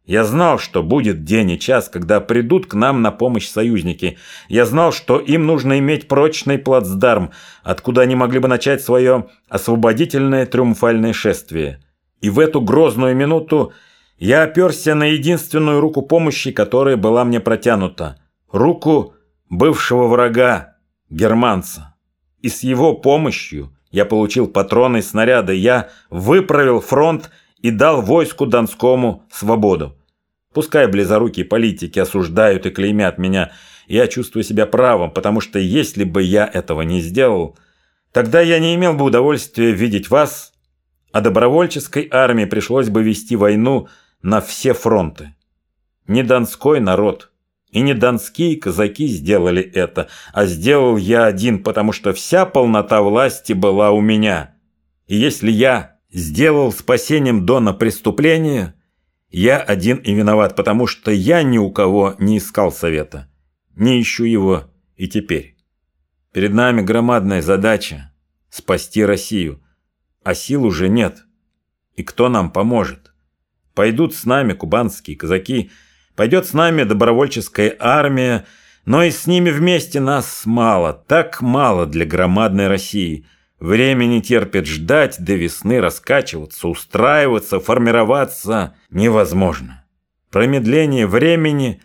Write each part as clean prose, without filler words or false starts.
Я знал, что будет день и час, когда придут к нам на помощь союзники. Я знал, что им нужно иметь прочный плацдарм, откуда они могли бы начать свое освободительное триумфальное шествие. И в эту грозную минуту я оперся на единственную руку помощи, которая была мне протянута. Руку бывшего врага, германца. И с его помощью я получил патроны и снаряды. Я выправил фронт и дал войску Донскому свободу. Пускай близорукие политики осуждают и клеймят меня, я чувствую себя правым, потому что если бы я этого не сделал, тогда я не имел бы удовольствия видеть вас, а добровольческой армии пришлось бы вести войну на все фронты. Не донской народ и не донские казаки сделали это, а сделал я один, потому что вся полнота власти была у меня. И если я сделал спасением Дона преступление, я один и виноват, потому что я ни у кого не искал совета, не ищу его и теперь. Перед нами громадная задача – спасти Россию, а сил уже нет. И кто нам поможет? Пойдут с нами кубанские казаки, пойдет с нами добровольческая армия, но и с ними вместе нас мало, так мало для громадной России. Время не терпит ждать до весны, раскачиваться, устраиваться, формироваться невозможно. Промедление времени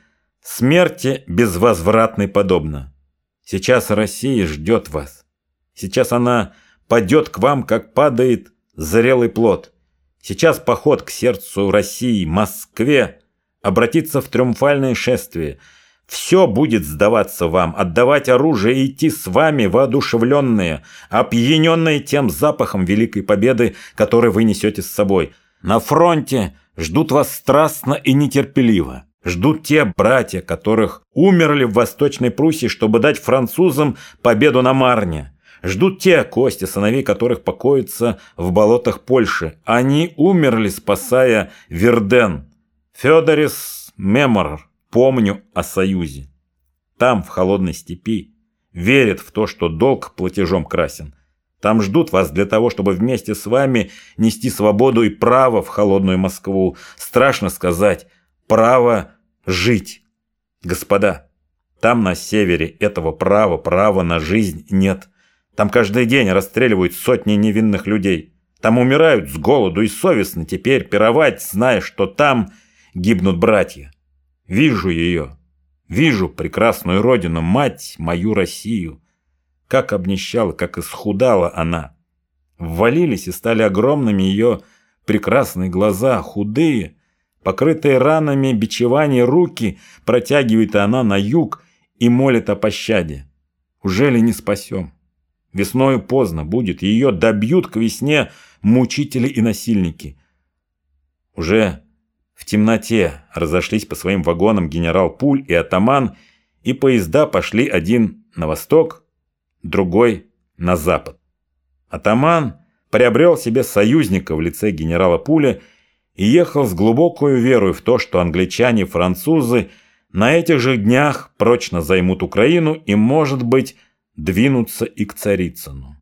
смерти безвозвратной подобно. Сейчас Россия ждет вас. Сейчас она падет к вам, как падает зрелый плод. Сейчас поход к сердцу России, Москве, обратится в триумфальное шествие. Все будет сдаваться вам, отдавать оружие и идти с вами воодушевленные, опьяненные тем запахом великой победы, который вы несете с собой. На фронте ждут вас страстно и нетерпеливо. Ждут те братья, которых умерли в Восточной Пруссии, чтобы дать французам победу на Марне. Ждут те кости сыновей, которых покоятся в болотах Польши. Они умерли, спасая Верден. Федорис Меморор. Помню о союзе. Там, в холодной степи, верят в то, что долг платежом красен. Там ждут вас для того, чтобы вместе с вами нести свободу и право в холодную Москву. Страшно сказать, право жить. Господа, там на севере этого права на жизнь нет. Там каждый день расстреливают сотни невинных людей. Там умирают с голоду и совестно теперь пировать, зная, что там гибнут братья. Вижу ее, вижу прекрасную родину, мать мою Россию. Как обнищала, как исхудала она. Ввалились и стали огромными ее прекрасные глаза, худые, покрытые ранами бичевания руки, протягивает она на юг и молит о пощаде. Ужели не спасем? Весною поздно будет, ее добьют к весне мучители и насильники. Уже в темноте разошлись по своим вагонам генерал Пуль и атаман, и поезда пошли один на восток, другой на запад. Атаман приобрел себе союзника в лице генерала Пуля и ехал с глубокой верой в то, что англичане и французы на этих же днях прочно займут Украину и, может быть, двинутся и к Царицыну.